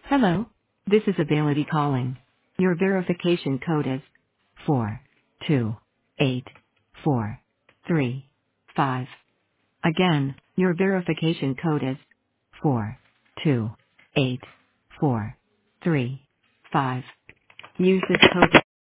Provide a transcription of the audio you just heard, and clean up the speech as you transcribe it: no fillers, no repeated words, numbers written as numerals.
Hello. This is Ability calling. Your verification code is 428435. Again, your verification code is 428435. Use this code